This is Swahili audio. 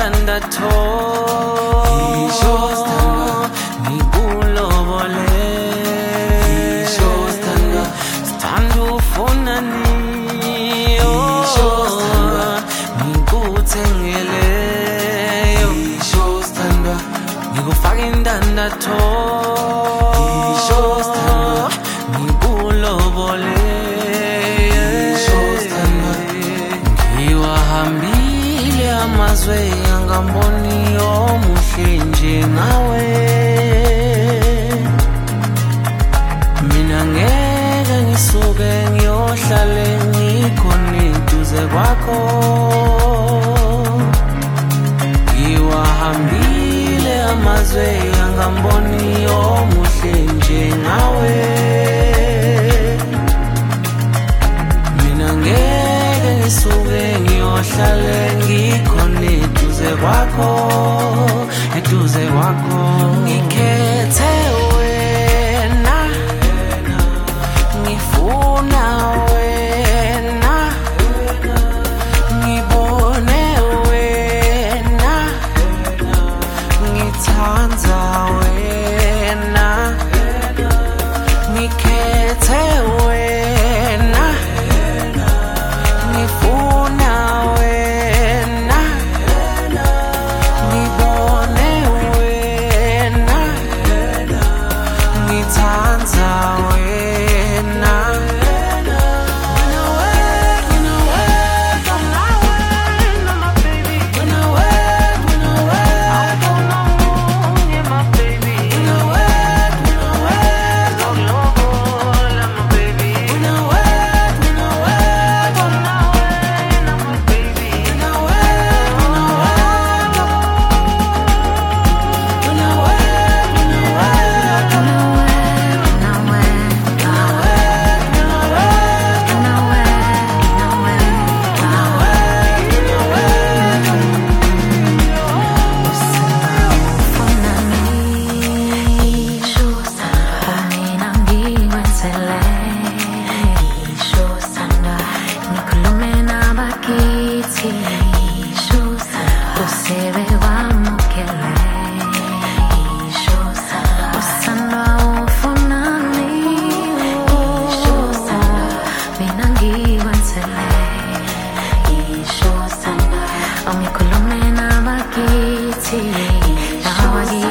indandatho isho sithandwa ngikulobole isho sithandwa sithanda ufunani isho sithandwa ngikuthengele isho sithandwa ngikufaka indandatho isho sithandwa ngikulobole ngiwahambile amazwe angamboni omuhle njengawe mina ngeke ngisuke ngiyohlale ngikhona eduze kwakho ngiwahambile amazwe angamboni omuhle njengawe mina ngeke ngisuke ngiyohlale ngikhona eduze kwakho ngikhethe wena ngifuna wena ngibone wena ngithanda wena ngikhethe wena ngifuna wena ngibone wena ngithanda wena Only kulumena bakiti,